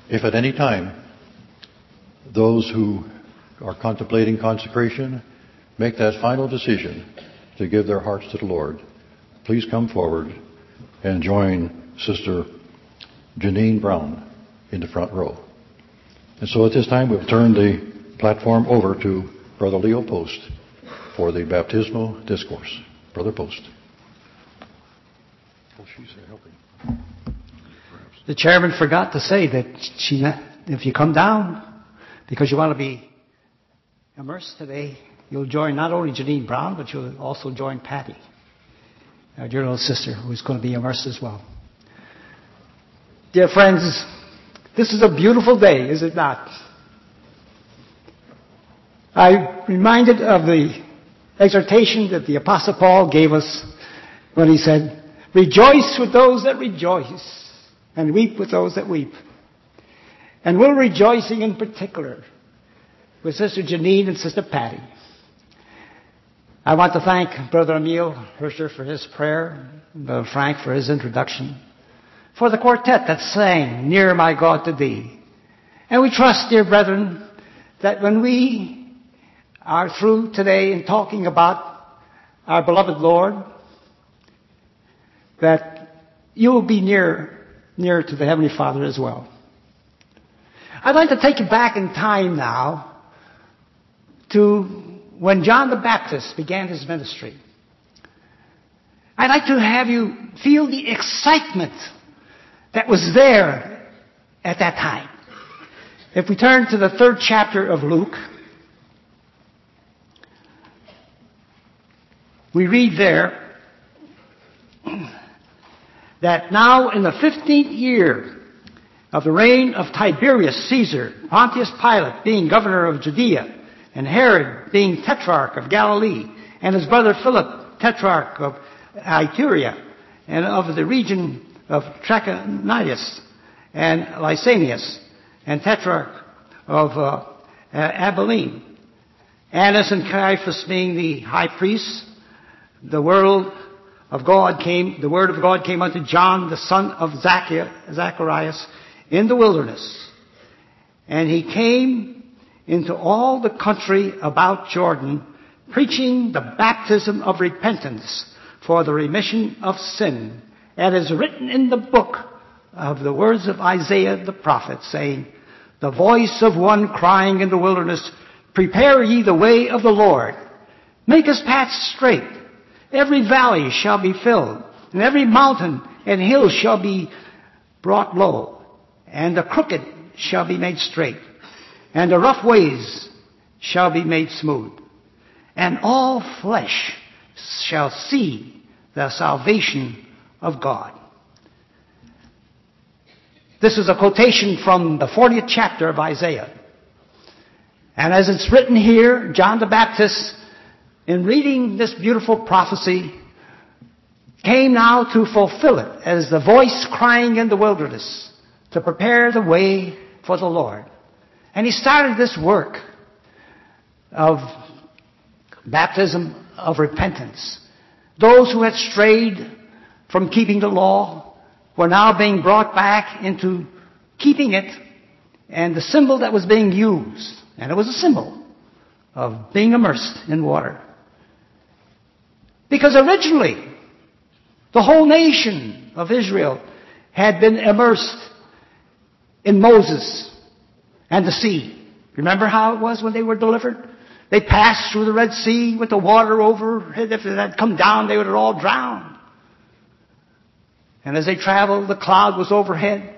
If at any time those who are contemplating consecration make that final decision to give their hearts to the Lord, please come forward and join Sister Janine Brown in the front row. And so at this time we'll turn the platform over to Brother Leo Post for the baptismal discourse. Brother Post. Oh, she's helping. The chairman forgot to say that if you come down because you want to be immersed today, you'll join not only Janine Brown, but you'll also join Patty, our dear little sister, who is going to be immersed as well. Dear friends, this is a beautiful day, is it not? I'm reminded of the exhortation that the Apostle Paul gave us when he said, "Rejoice with those that rejoice, and weep with those that weep." And we're rejoicing in particular with Sister Janine and Sister Patty. I want to thank Brother Emil Hirscher for his prayer, Brother Frank for his introduction, for the quartet that sang "Near My God to Thee." And we trust, dear brethren, that when we are through today in talking about our beloved Lord, that you will be near to the Heavenly Father as well. I'd like to take you back in time now to when John the Baptist began his ministry. I'd like to have you feel the excitement that was there at that time. If we turn to the 3rd chapter of Luke, we read there that now in the 15th year of the reign of Tiberius Caesar, Pontius Pilate being governor of Judea, and Herod being tetrarch of Galilee, and his brother Philip, tetrarch of Iturea, and of the region of Trachonitis, and Lysanias, and tetrarch of Abilene, Annas and Caiaphas being the high priests, the word of God came unto John, the son of Zacharias, in the wilderness. And he came into all the country about Jordan, preaching the baptism of repentance for the remission of sin, as is written in the book of the words of Isaiah the prophet, saying, "The voice of one crying in the wilderness, prepare ye the way of the Lord. Make his paths straight. Every valley shall be filled, and every mountain and hill shall be brought low, and the crooked shall be made straight, and the rough ways shall be made smooth. And all flesh shall see the salvation of God." This is a quotation from the 40th chapter of Isaiah. And as it's written here, John the Baptist, in reading this beautiful prophecy, came now to fulfill it as the voice crying in the wilderness to prepare the way for the Lord. And he started this work of baptism of repentance. Those who had strayed from keeping the law were now being brought back into keeping it, and the symbol that was being used, and it was a symbol of being immersed in water. Because originally, the whole nation of Israel had been immersed in Moses and the sea. Remember how it was when they were delivered? They passed through the Red Sea with the water overhead. If it had come down, they would have all drowned. And as they traveled, the cloud was overhead.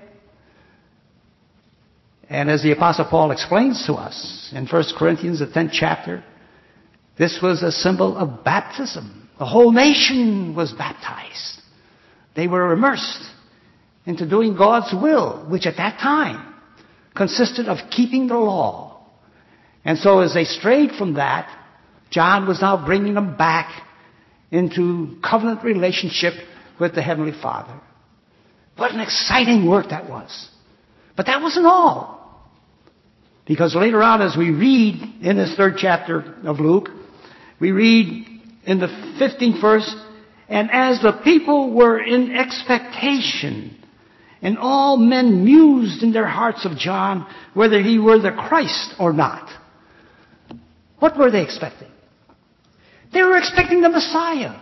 And as the Apostle Paul explains to us in 1 Corinthians, the 10th chapter, this was a symbol of baptism. The whole nation was baptized. They were immersed into doing God's will, which at that time consisted of keeping the law. And so as they strayed from that, John was now bringing them back into covenant relationship with the Heavenly Father. What an exciting work that was. But that wasn't all. Because later on, as we read in this 3rd chapter of Luke, we read in the 15th verse, "And as the people were in expectation And all men mused in their hearts of John whether he were the Christ or not. What were they expecting? They were expecting the Messiah.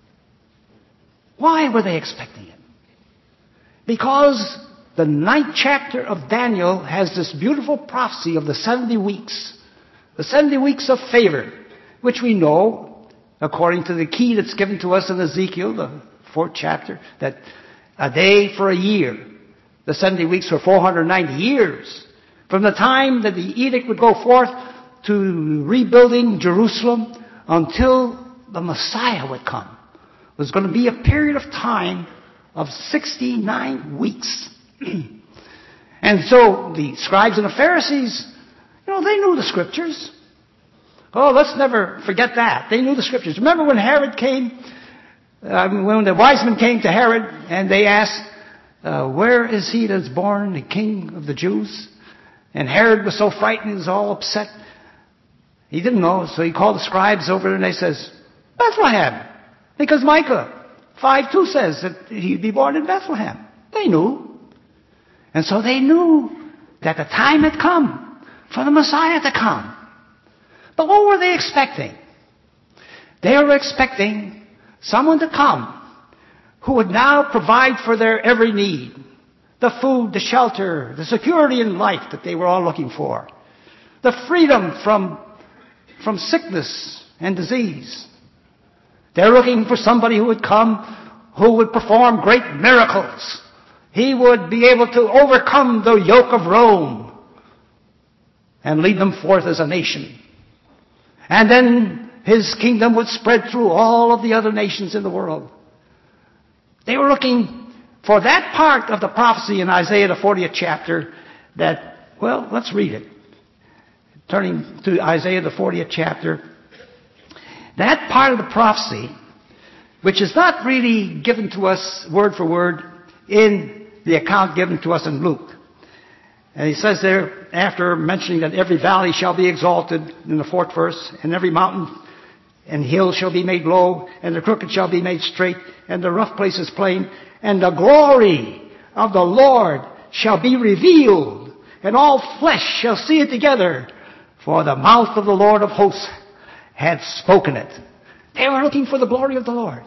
Why were they expecting him? Because the 9th chapter of Daniel has this beautiful prophecy of the 70 weeks. The 70 weeks of favor, which we know, according to the key that's given to us in Ezekiel, the 4th chapter, that a day for a year. The 70 weeks were 490 years. From the time that the edict would go forth to rebuilding Jerusalem until the Messiah would come. It was going to be a period of time of 69 weeks. And so the scribes and the Pharisees, they knew the Scriptures. Oh, let's never forget that. They knew the Scriptures. Remember when Herod came, when the wise men came to Herod and they asked, where is he that's born, the King of the Jews? And Herod was so frightened, he was all upset. He didn't know, so he called the scribes over and they says, Bethlehem. Because Micah 5:2 says that he'd be born in Bethlehem. They knew. And so they knew that the time had come for the Messiah to come. But what were they expecting? They were expecting someone to come who would now provide for their every need. The food, the shelter, the security in life that they were all looking for. The freedom from sickness and disease. They're looking for somebody who would come, who would perform great miracles. He would be able to overcome the yoke of Rome and lead them forth as a nation. And then his kingdom would spread through all of the other nations in the world. They were looking for that part of the prophecy in Isaiah the 40th chapter that, well, let's read it. Turning to Isaiah the 40th chapter. That part of the prophecy, which is not really given to us word for word in the account given to us in Luke. And he says there, after mentioning that every valley shall be exalted in the 4th verse, and every mountain and hill shall be made low, and the crooked shall be made straight, and the rough places plain, and the glory of the Lord shall be revealed, and all flesh shall see it together, for the mouth of the Lord of hosts hath spoken it. They were looking for the glory of the Lord.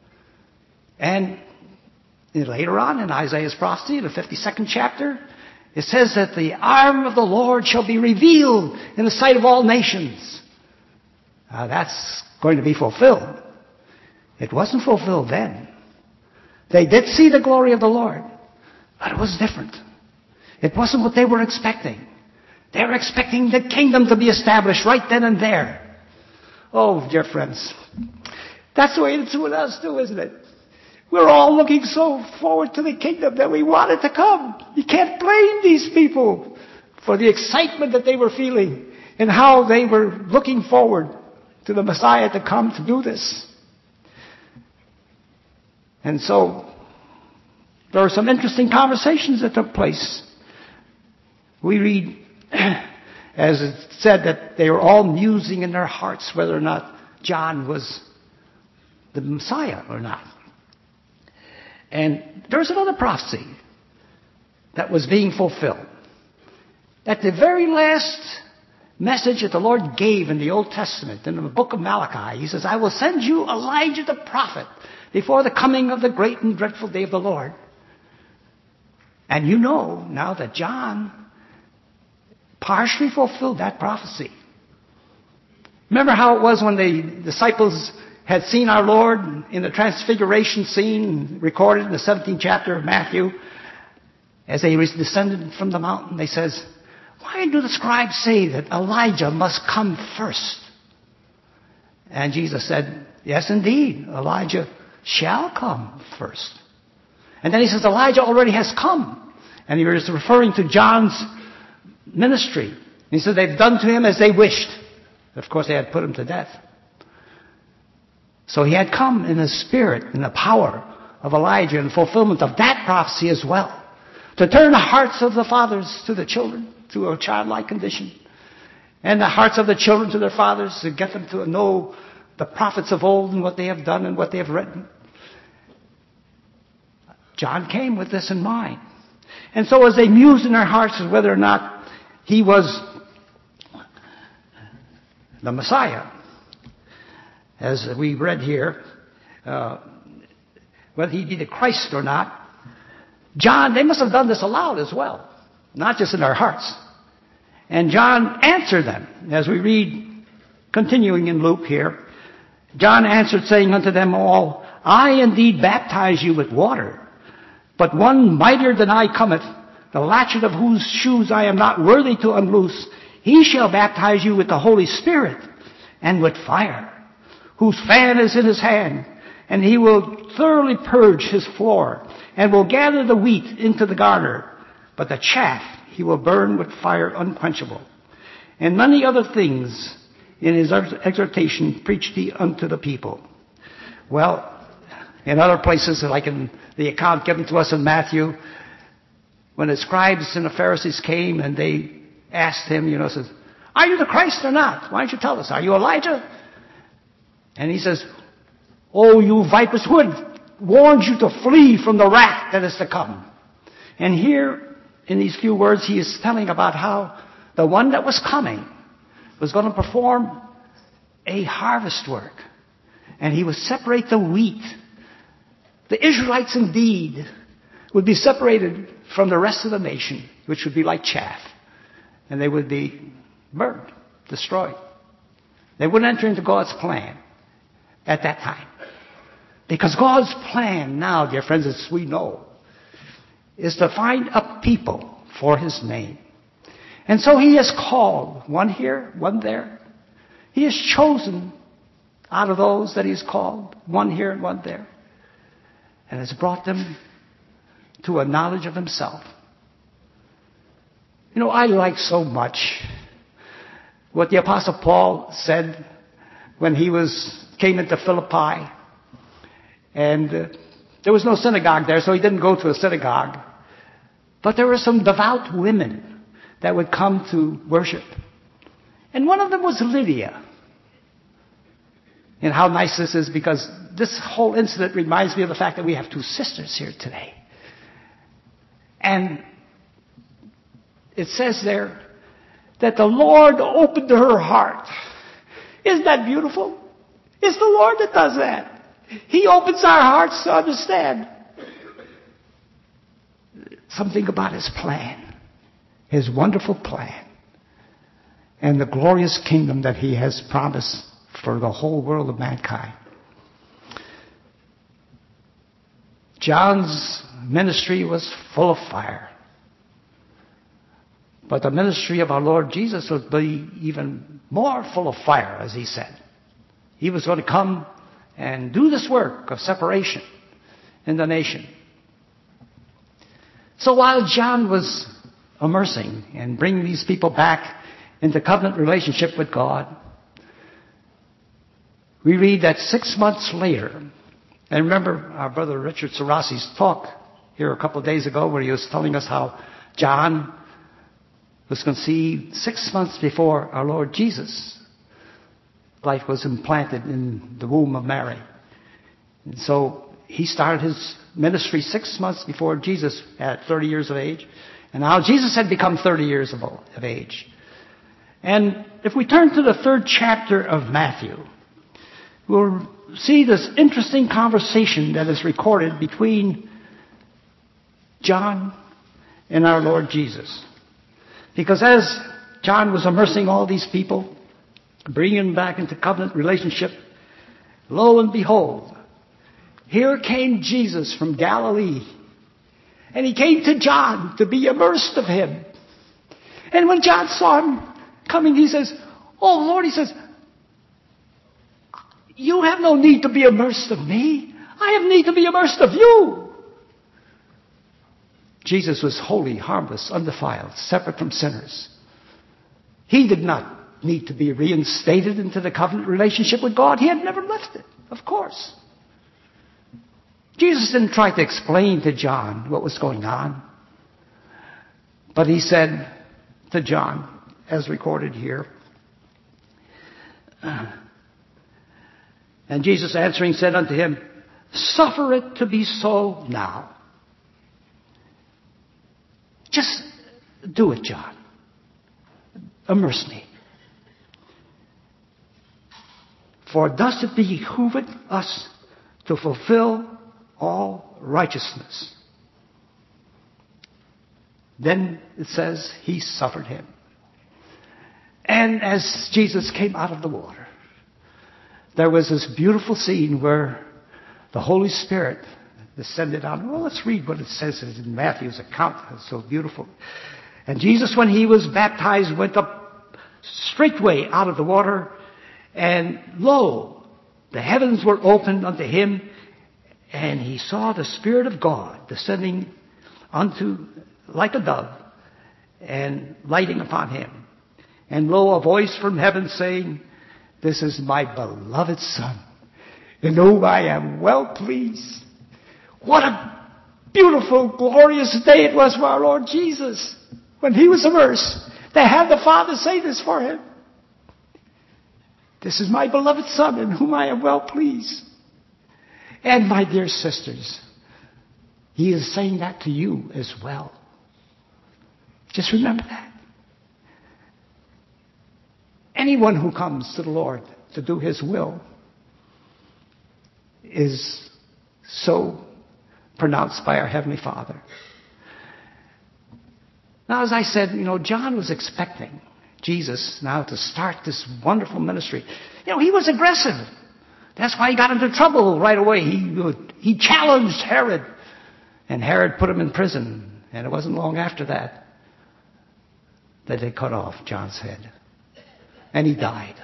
And later on in Isaiah's prophecy, the 52nd chapter, it says that the arm of the Lord shall be revealed in the sight of all nations. That's going to be fulfilled. It wasn't fulfilled then. They did see the glory of the Lord, but it was different. It wasn't what they were expecting. They were expecting the kingdom to be established right then and there. Oh, dear friends, that's the way it's with us too, isn't it? We're all looking so forward to the kingdom that we want it to come. You can't blame these people for the excitement that they were feeling and how they were looking forward to the Messiah to come to do this. And so there were some interesting conversations that took place. We read, as it said, that they were all musing in their hearts whether or not John was the Messiah or not. And there's another prophecy that was being fulfilled. At the very last message that the Lord gave in the Old Testament, in the book of Malachi, he says, I will send you Elijah the prophet before the coming of the great and dreadful day of the Lord. And you know now that John partially fulfilled that prophecy. Remember how it was when the disciples had seen our Lord in the transfiguration scene recorded in the 17th chapter of Matthew? As they descended from the mountain, they says, why do the scribes say that Elijah must come first? And Jesus said, yes, indeed, Elijah shall come first. And then he says, Elijah already has come. And he was referring to John's ministry. He said, they've done to him as they wished. Of course, they had put him to death. So he had come in the spirit, in the power of Elijah, in fulfillment of that prophecy as well. To turn the hearts of the fathers to the children, to a childlike condition. And the hearts of the children to their fathers, to get them to know the prophets of old and what they have done and what they have written. John came with this in mind. And so as they mused in their hearts as whether or not he was the Messiah, as we read here, whether he be the Christ or not, John, they must have done this aloud as well, not just in their hearts. And John answered them, as we read, continuing in Luke here. John answered, saying unto them all, I indeed baptize you with water, but one mightier than I cometh, the latchet of whose shoes I am not worthy to unloose. He shall baptize you with the Holy Spirit and with fire, whose fan is in his hand, and he will thoroughly purge his floor, and will gather the wheat into the garner, but the chaff he will burn with fire unquenchable. And many other things in his exhortation preached he unto the people. Well, in other places, like in the account given to us in Matthew, when the scribes and the Pharisees came and they asked him, says, are you the Christ or not? Why don't you tell us? Are you Elijah? And he says, oh, you vipers, who had warned you to flee from the wrath that is to come? And here, in these few words, he is telling about how the one that was coming was going to perform a harvest work. And he would separate the wheat. The Israelites indeed would be separated from the rest of the nation, which would be like chaff. And they would be burned, destroyed. They wouldn't enter into God's plan at that time. Because God's plan now, dear friends, as we know, is to find a people for his name. And so he has called, one here, one there. He has chosen out of those that he's called, one here and one there, and has brought them to a knowledge of himself. I like so much what the Apostle Paul said when he came into Philippi. And there was no synagogue there, so he didn't go to a synagogue. But there were some devout women that would come to worship. And one of them was Lydia. And how nice this is, because this whole incident reminds me of the fact that we have two sisters here today. And it says there that the Lord opened her heart. Isn't that beautiful? It's the Lord that does that. He opens our hearts to understand something about his plan, his wonderful plan, and the glorious kingdom that he has promised for the whole world of mankind. John's ministry was full of fire. But the ministry of our Lord Jesus would be even more full of fire, as he said. He was going to come and do this work of separation in the nation. So while John was immersing and bringing these people back into covenant relationship with God, we read that 6 months later, and remember our brother Richard Sarasi's talk here a couple of days ago where he was telling us how John was conceived 6 months before our Lord Jesus' life was implanted in the womb of Mary. And so he started his ministry 6 months before Jesus at 30 years of age. And now Jesus had become 30 years of age. And if we turn to the 3rd chapter of Matthew, we'll see this interesting conversation that is recorded between John and our Lord Jesus. Because as John was immersing all these people, bringing them back into covenant relationship, lo and behold, here came Jesus from Galilee. And he came to John to be immersed of him. And when John saw him coming, he says, oh Lord, he says, you have no need to be immersed of me. I have need to be immersed of you. Jesus was holy, harmless, undefiled, separate from sinners. He did not need to be reinstated into the covenant relationship with God. He had never left it, of course. Jesus didn't try to explain to John what was going on. But he said to John, as recorded here, and Jesus answering said unto him, suffer it to be so now, Just do it, John. Immerse me. For thus it behooveth us to fulfill all righteousness. Then it says, he suffered him. And as Jesus came out of the water, there was this beautiful scene where the Holy Spirit descended on. Well, let's read what it says in Matthew's account. It's so beautiful. And Jesus, when he was baptized, went up straightway out of the water, and lo, the heavens were opened unto him, and he saw the Spirit of God descending unto like a dove and lighting upon him. And lo, a voice from heaven saying, this is my beloved Son, in whom I am well pleased. What a beautiful, glorious day it was for our Lord Jesus when he was immersed to have the Father say this for him. This is my beloved Son, in whom I am well pleased. And my dear sisters, he is saying that to you as well. Just remember that. Anyone who comes to the Lord to do his will is so pronounced by our Heavenly Father. Now, as I said, John was expecting Jesus now to start this wonderful ministry. He was aggressive. That's why he got into trouble right away. He challenged Herod, and Herod put him in prison. And it wasn't long after that they cut off John's head. And he died.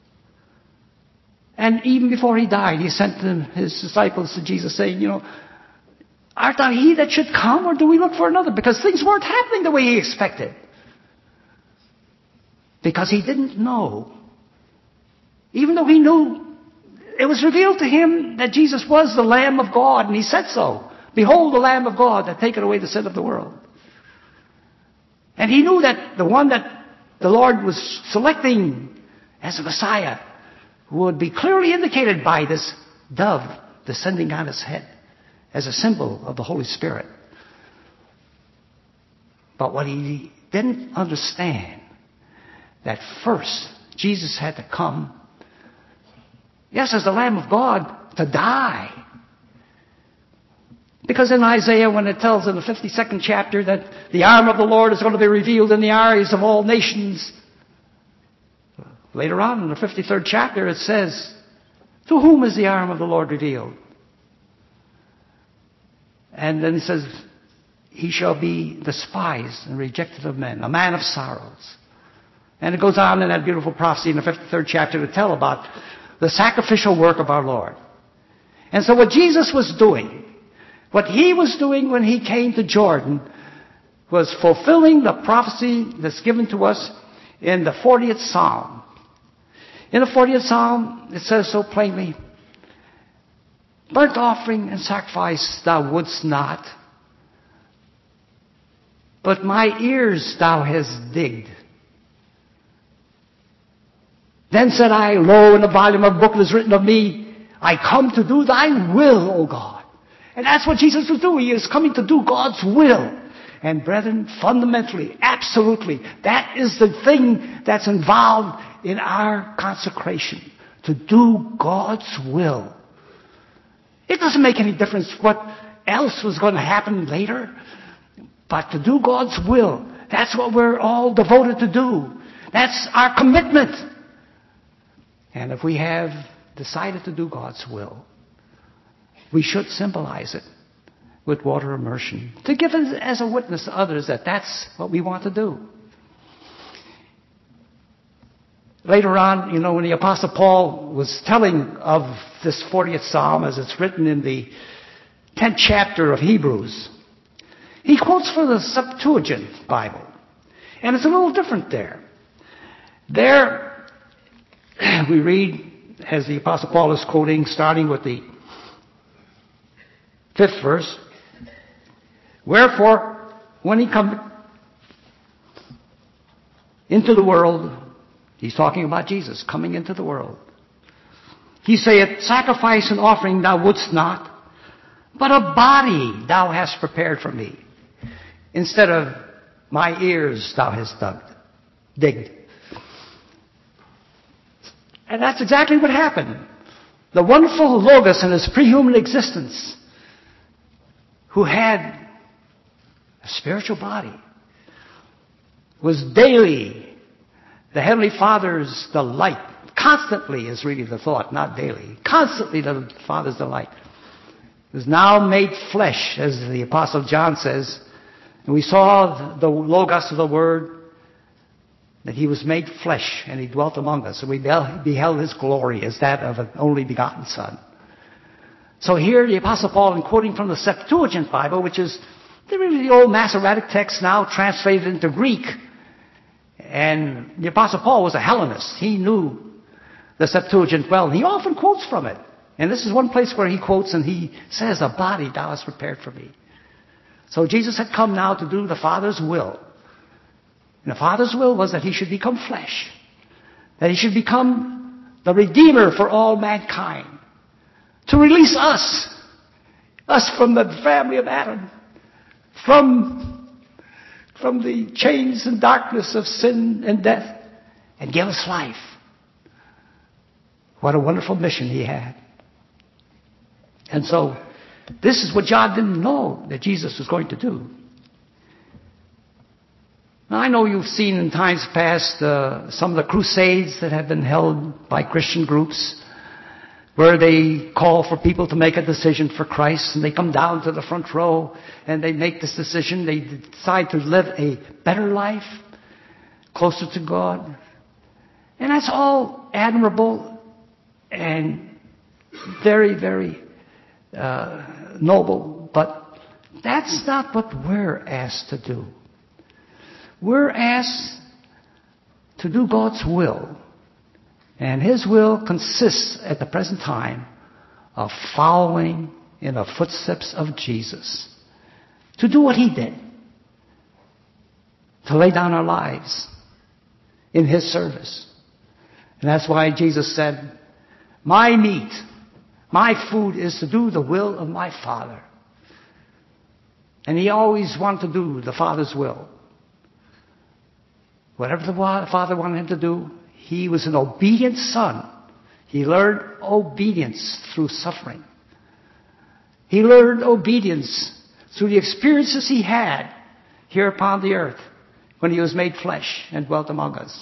And even before he died, he sent his disciples to Jesus saying, art thou he that should come, or do we look for another? Because things weren't happening the way he expected. Because he didn't know. Even though he knew, it was revealed to him that Jesus was the Lamb of God, and he said so. Behold the Lamb of God that taketh away the sin of the world. And he knew that the one that the Lord was selecting as a Messiah would be clearly indicated by this dove descending on his head as a symbol of the Holy Spirit. But what he didn't understand, that first Jesus had to come, yes, as the Lamb of God, to die. Because in Isaiah, when it tells in the 52nd chapter that the arm of the Lord is going to be revealed in the eyes of all nations, later on in the 53rd chapter it says, to whom is the arm of the Lord revealed? And then it says, he shall be despised and rejected of men, a man of sorrows. And it goes on in that beautiful prophecy in the 53rd chapter to tell about the sacrificial work of our Lord. And so what Jesus was doing, what he was doing when he came to Jordan, was fulfilling the prophecy that's given to us in the 40th Psalm. In the 40th Psalm, it says so plainly, burnt offering and sacrifice thou wouldst not, but my ears thou hast digged. Then said I, lo, in the volume of the book it is written of me, I come to do thy will, O God. And that's what Jesus was doing. He is coming to do God's will. And brethren, fundamentally, absolutely, that is the thing that's involved in our consecration. To do God's will. It doesn't make any difference what else was going to happen later. But to do God's will, that's what we're all devoted to do. That's our commitment. And if we have decided to do God's will, we should symbolize it with water immersion to give it as a witness to others that that's what we want to do. Later on, when the Apostle Paul was telling of this 40th Psalm as it's written in the 10th chapter of Hebrews, he quotes from the Septuagint Bible. And it's a little different there. There, we read, as the Apostle Paul is quoting, starting with the 5th verse, wherefore, when he come into the world, he's talking about Jesus coming into the world. He saith, sacrifice and offering thou wouldst not, but a body thou hast prepared for me. Instead of my ears thou hast digged. And that's exactly what happened. The wonderful Logos in his pre-human existence, who had a spiritual body, was daily the Heavenly Father's delight. Constantly is really the thought, not daily. Constantly the Father's delight. Was now made flesh, as the Apostle John says. And we saw the Logos of the Word, that he was made flesh and he dwelt among us. And we beheld his glory as that of an only begotten Son. So here the Apostle Paul, in quoting from the Septuagint Bible, which is really the old Masoretic text now translated into Greek. And the Apostle Paul was a Hellenist. He knew the Septuagint well. He often quotes from it. And this is one place where he quotes and he says, a body thou hast prepared for me. So Jesus had come now to do the Father's will. And the Father's will was that he should become flesh. That he should become the Redeemer for all mankind. To release us from the family of Adam. From the chains and darkness of sin and death. And give us life. What a wonderful mission he had. And so, this is what John didn't know that Jesus was going to do. Now, I know you've seen in times past some of the crusades that have been held by Christian groups where they call for people to make a decision for Christ, and they come down to the front row and they make this decision. They decide to live a better life, closer to God. And that's all admirable and very, very noble, but that's not what we're asked to do. We're asked to do God's will, and His will consists at the present time of following in the footsteps of Jesus, to do what He did, to lay down our lives in His service. And that's why Jesus said, my meat, my food is to do the will of my Father. And He always wanted to do the Father's will. Whatever the Father wanted Him to do, He was an obedient Son. He learned obedience through suffering. He learned obedience through the experiences He had here upon the earth when He was made flesh and dwelt among us.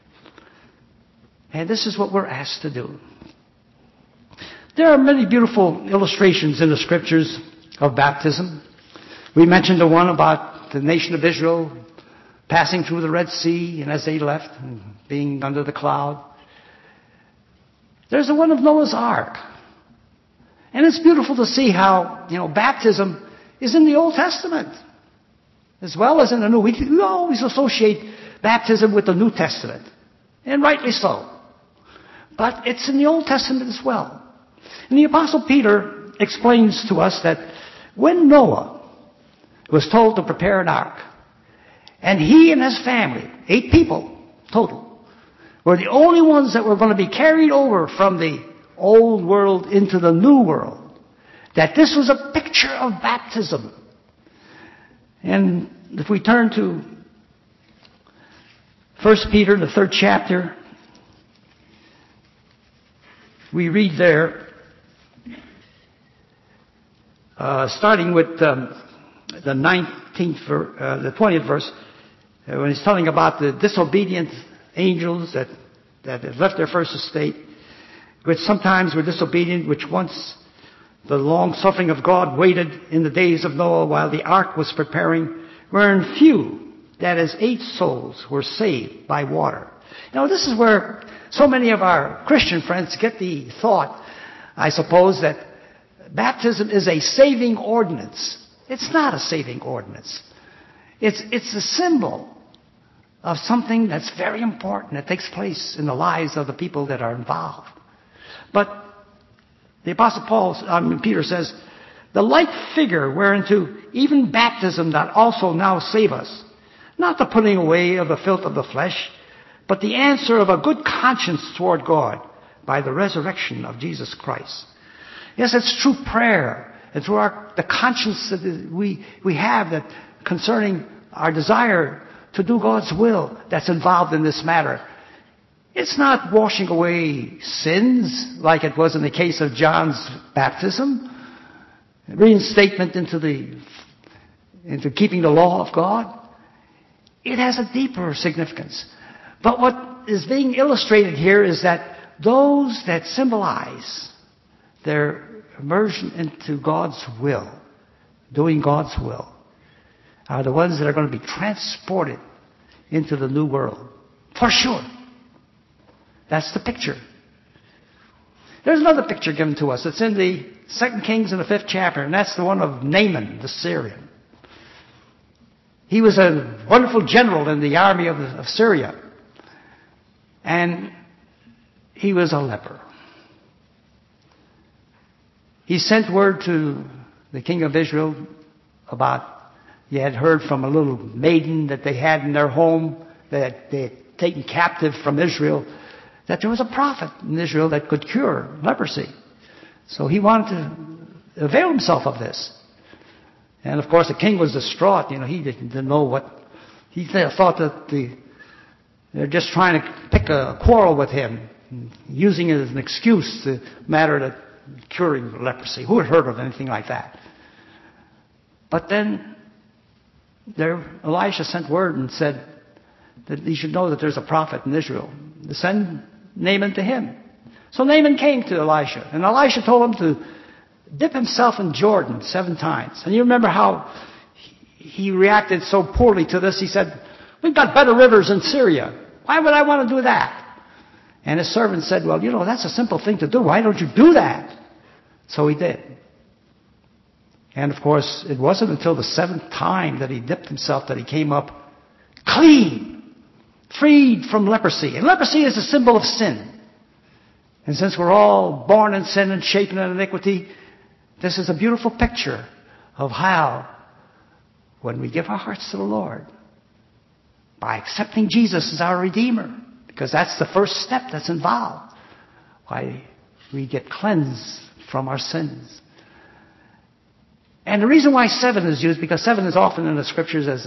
And this is what we're asked to do. There are many beautiful illustrations in the Scriptures of baptism. We mentioned the one about the nation of Israel passing through the Red Sea, and as they left, and being under the cloud. There's the one of Noah's Ark. And it's beautiful to see how, baptism is in the Old Testament, as well as in the New. We always associate baptism with the New Testament, and rightly so. But it's in the Old Testament as well. And the Apostle Peter explains to us that when Noah was told to prepare an ark, and he and his family, 8 people total, were the only ones that were going to be carried over from the old world into the new world, that this was a picture of baptism. And if we turn to 1 Peter, the 3rd chapter, we read there, starting with the 20th verse, when he's telling about the disobedient angels that had left their first estate, which sometimes were disobedient, which once the long suffering of God waited in the days of Noah while the ark was preparing, wherein few, that is 8 souls, were saved by water. This is where so many of our Christian friends get the thought, I suppose, that baptism is a saving ordinance. It's not a saving ordinance. It's a symbol of something that's very important that takes place in the lives of the people that are involved. But the Apostle Peter says, the like figure whereunto even baptism doth also now save us, not the putting away of the filth of the flesh, but the answer of a good conscience toward God by the resurrection of Jesus Christ. Yes, it's through prayer and through the conscience that we have that concerning our desire to do God's will that's involved in this matter. It's not washing away sins like it was in the case of John's baptism, reinstatement into keeping the law of God. It has a deeper significance. But what is being illustrated here is that those that symbolize their immersion into God's will, doing God's will, are the ones that are going to be transported into the new world. For sure. That's the picture. There's another picture given to us. It's in the 2 Kings in the 5th chapter, and that's the one of Naaman, the Syrian. He was a wonderful general in the army of Syria. And he was a leper. He sent word to the king of Israel about, he had heard from a little maiden that they had in their home that they had taken captive from Israel, that there was a prophet in Israel that could cure leprosy. So he wanted to avail himself of this. And of course the king was distraught. He didn't know what, he thought that they're just trying to pick a quarrel with him, using it as an excuse to matter that curing leprosy. Who had heard of anything like that? But then Elisha sent word and said that he should know that there's a prophet in Israel. To send Naaman to him. So Naaman came to Elisha, and Elisha told him to dip himself in Jordan 7 times. And you remember how he reacted so poorly to this. He said, we've got better rivers in Syria. Why would I want to do that? And his servant said, well, that's a simple thing to do. Why don't you do that? So he did. And of course, it wasn't until the 7th time that he dipped himself that he came up clean, freed from leprosy. And leprosy is a symbol of sin. And since we're all born in sin and shapen in iniquity, this is a beautiful picture of how, when we give our hearts to the Lord, by accepting Jesus as our Redeemer, because that's the first step that's involved, why we get cleansed from our sins. And the reason why 7 is used, because 7 is often in the Scriptures as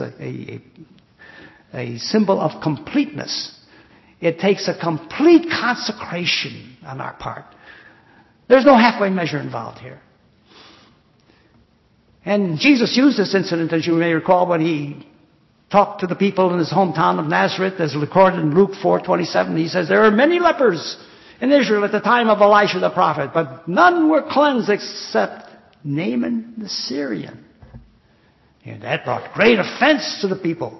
a symbol of completeness. It takes a complete consecration on our part. There's no halfway measure involved here. And Jesus used this incident, as you may recall, when he talked to the people in his hometown of Nazareth, as recorded in Luke 4:27. He says, there are many lepers in Israel at the time of Elisha the prophet, but none were cleansed except Naaman the Syrian. And that brought great offense to the people.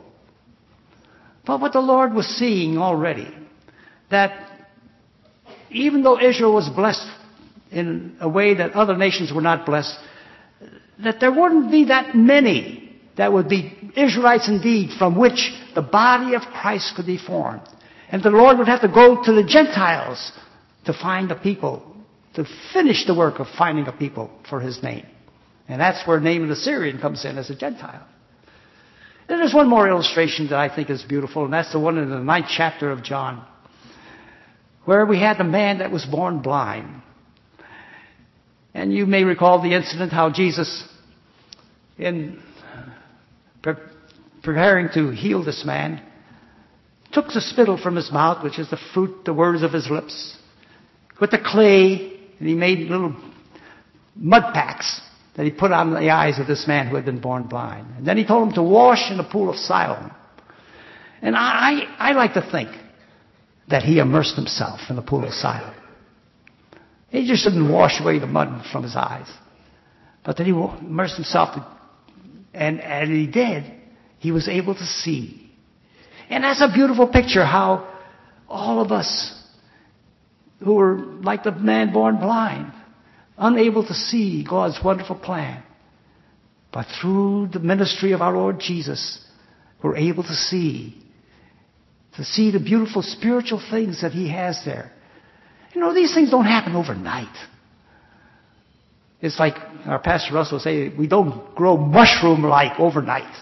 But what the Lord was seeing already, that even though Israel was blessed in a way that other nations were not blessed, that there wouldn't be that many that would be Israelites indeed, from which the body of Christ could be formed. And the Lord would have to go to the Gentiles to find a people, to finish the work of finding a people for his name. And that's where Naaman the Syrian comes in as a Gentile. And there's one more illustration that I think is beautiful, and that's the one in the 9th chapter of John, where we had the man that was born blind. And you may recall the incident how Jesus, in preparing to heal this man, took the spittle from his mouth, which is the fruit, the words of his lips, with the clay, and he made little mud packs that he put on the eyes of this man who had been born blind. And then he told him to wash in the pool of Siloam. And I like to think that he immersed himself in the pool of Siloam. He just didn't wash away the mud from his eyes, but that he immersed himself, and he did. He was able to see. And that's a beautiful picture how all of us who were like the man born blind, unable to see God's wonderful plan, but through the ministry of our Lord Jesus, we're able to see the beautiful spiritual things that he has there. These things don't happen overnight. It's like our Pastor Russell would say, we don't grow mushroom-like overnight.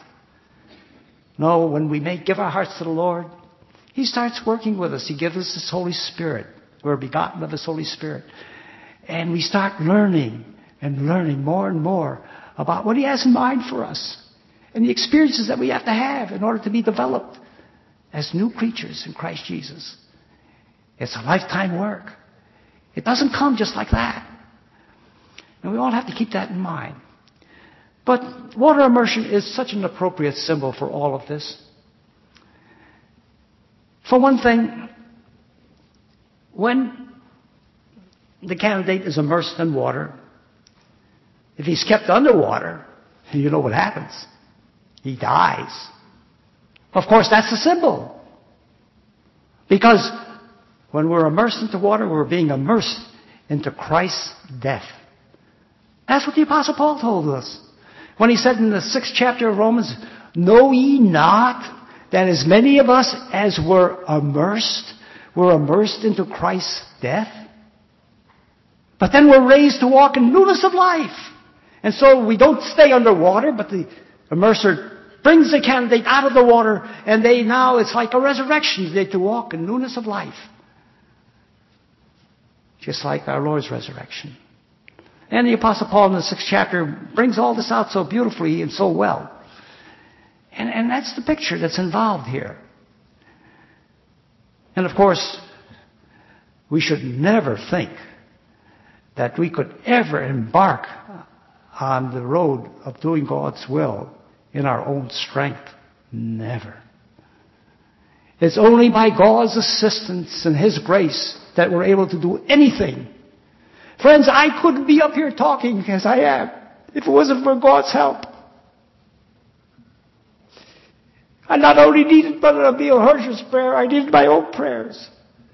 No, when we give our hearts to the Lord, he starts working with us. He gives us his Holy Spirit. We're begotten of his Holy Spirit. And we start learning more and more about what he has in mind for us. and the experiences that we have to have in order to be developed as new creatures in Christ Jesus. It's a lifetime work. It doesn't come just like that. And we all have to keep that in mind. But water immersion is such an appropriate symbol for all of this. For one thing, when the candidate is immersed in water, if he's kept underwater, you know what happens. He dies. Of course, that's the symbol. Because when we're immersed into water, we're being immersed into Christ's death. That's what the Apostle Paul told us. When he said in the 6th chapter of Romans, "Know ye not that as many of us as were immersed into Christ's death? But then we're raised to walk in newness of life." And so we don't stay underwater, but the immerser brings the candidate out of the water, and it's like a resurrection. They to walk in newness of life. Just like our Lord's resurrection. And the Apostle Paul in the 6th chapter brings all this out so beautifully and so well. And that's the picture that's involved here. And of course, we should never think that we could ever embark on the road of doing God's will in our own strength. Never. It's only by God's assistance and His grace that we're able to do anything. Friends, I couldn't be up here talking as I am if it wasn't for God's help. I not only needed Brother Emil Hirsch's prayer, I needed my own prayers.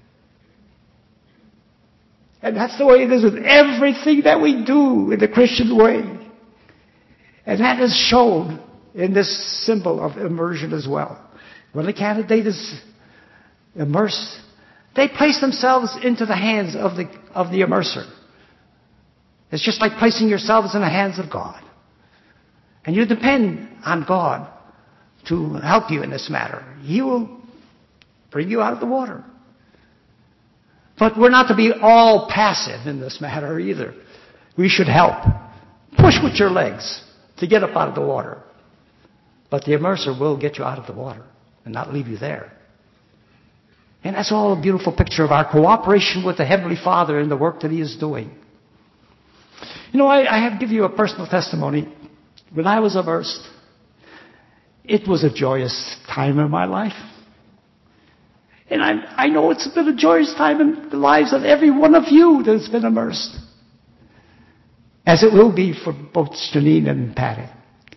And that's the way it is with everything that we do in the Christian way. And that is shown in this symbol of immersion as well. When the candidate is immersed, they place themselves into the hands of the immerser. It's just like placing yourselves in the hands of God. And you depend on God to help you in this matter. He will bring you out of the water. But we're not to be all passive in this matter either. We should help. Push with your legs to get up out of the water. But the immerser will get you out of the water and not leave you there. And that's all a beautiful picture of our cooperation with the Heavenly Father in the work that He is doing. You know, I have to give you a personal testimony. When I was immersed, it was a joyous time in my life. And I know it's been a joyous time in the lives of every one of you that's been immersed. As it will be for both Janine and Patty.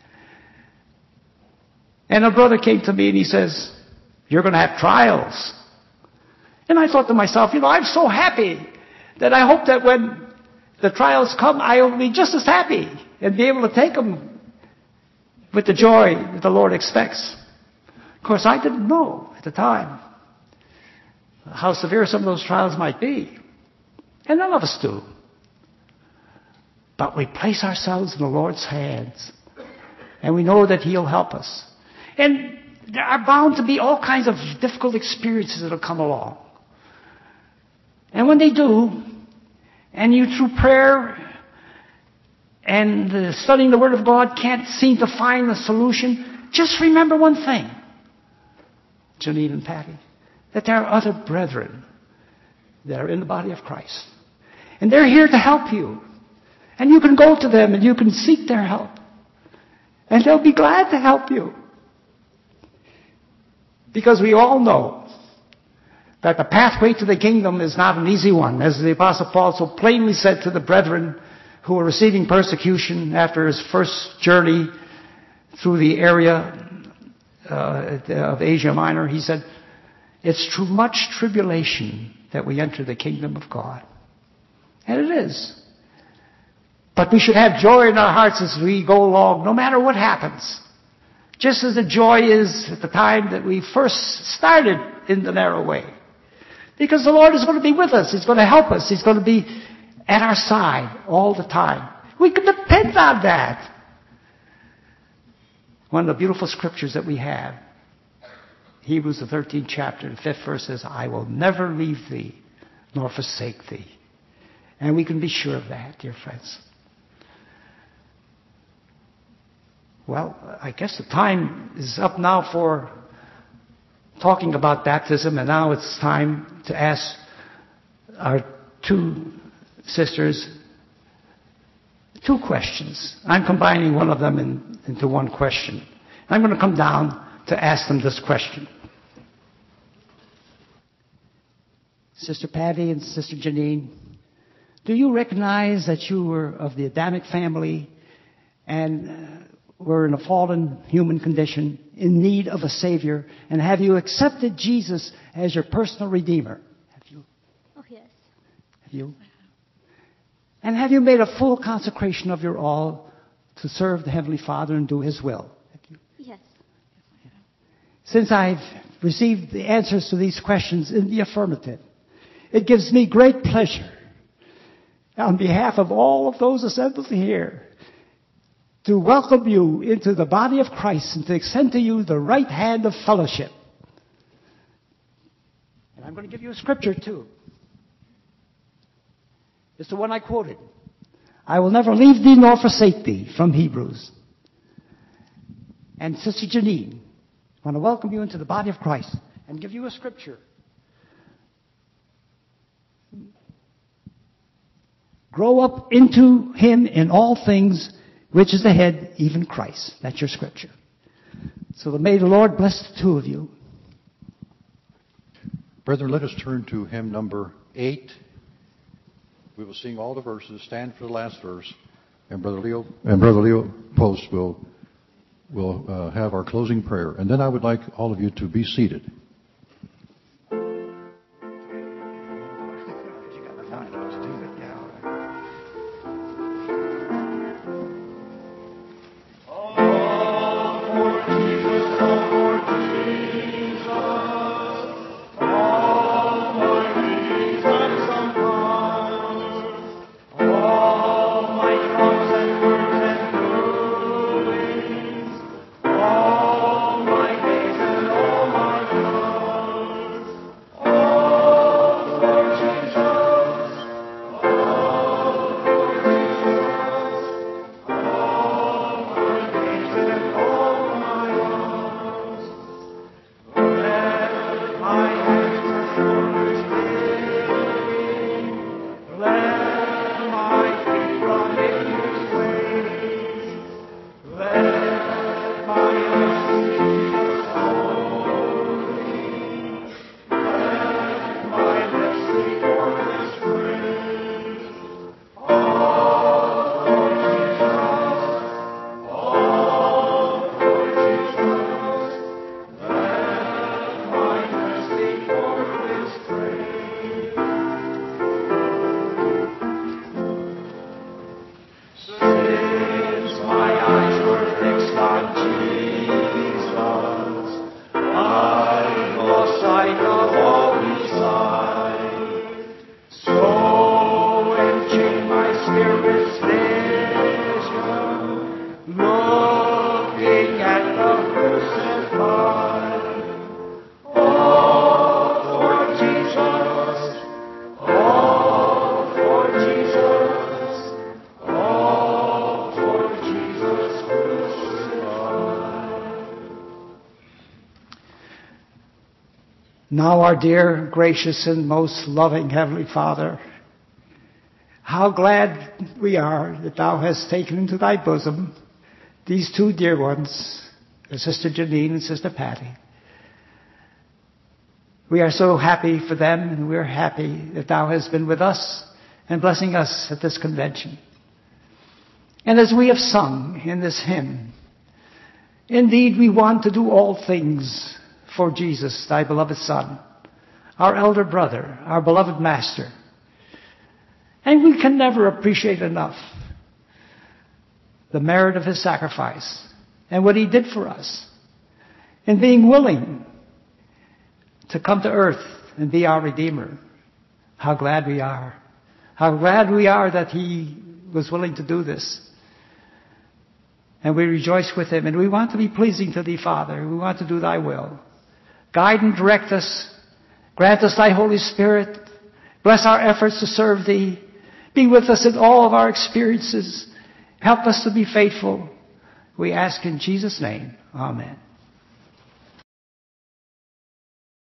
And a brother came to me and he says, "You're going to have trials." And I thought to myself, I'm so happy that I hope that when the trials come, I will be just as happy and be able to take them with the joy that the Lord expects. Of course, I didn't know at the time how severe some of those trials might be. And none of us do. But we place ourselves in the Lord's hands. And we know that He'll help us. And there are bound to be all kinds of difficult experiences that will come along. And when they do, and you through prayer and studying the Word of God can't seem to find a solution, just remember one thing, Janine and Patty, that there are other brethren that are in the body of Christ. And they're here to help you. And you can go to them and you can seek their help. And they'll be glad to help you. Because we all know that the pathway to the kingdom is not an easy one. As the Apostle Paul so plainly said to the brethren who were receiving persecution after his first journey through the area of Asia Minor, he said, "It's through much tribulation that we enter the kingdom of God." And it is. But we should have joy in our hearts as we go along, no matter what happens. Just as the joy is at the time that we first started in the narrow way. Because the Lord is going to be with us. He's going to help us. He's going to be at our side all the time. We can depend on that. One of the beautiful scriptures that we have, Hebrews the 13th chapter, the 5th verse says, "I will never leave thee nor forsake thee." And we can be sure of that, dear friends. Well, I guess the time is up now for talking about baptism, and now it's time to ask our two sisters 2 questions. I'm combining one of them into one question. I'm going to come down to ask them this question. Sister Patty and Sister Janine, do you recognize that you were of the Adamic family and were in a fallen human condition in need of a Savior? And have you accepted Jesus as your personal Redeemer? Have you? Oh, yes. Have you? And have you made a full consecration of your all to serve the Heavenly Father and do His will? Have you? Yes. Since I've received the answers to these questions in the affirmative, it gives me great pleasure, on behalf of all of those assembled here, to welcome you into the body of Christ and to extend to you the right hand of fellowship. And I'm going to give you a scripture too. It's the one I quoted. I will never leave thee nor forsake thee, from Hebrews. And Sister Janine, I want to welcome you into the body of Christ and give you a scripture. Grow up into Him in all things, which is the head, even Christ. That's your scripture. So may the Lord bless the two of you. Brethren, let us turn to hymn number 8. We will sing all the verses, stand for the last verse, and Brother Leo Post will have our closing prayer. And then I would like all of you to be seated. Now, our dear, gracious, and most loving Heavenly Father, how glad we are that Thou hast taken into Thy bosom these 2 dear ones, Sister Janine and Sister Patty. We are so happy for them, and we're happy that Thou hast been with us and blessing us at this convention. And as we have sung in this hymn, indeed we want to do all things for Jesus, Thy beloved Son, our elder brother, our beloved Master. And we can never appreciate enough the merit of His sacrifice and what He did for us in being willing to come to earth and be our Redeemer. How glad we are. How glad we are that He was willing to do this. And we rejoice with Him, and we want to be pleasing to Thee, Father. We want to do Thy will. Guide and direct us. Grant us Thy Holy Spirit. Bless our efforts to serve Thee. Be with us in all of our experiences. Help us to be faithful. We ask in Jesus' name. Amen.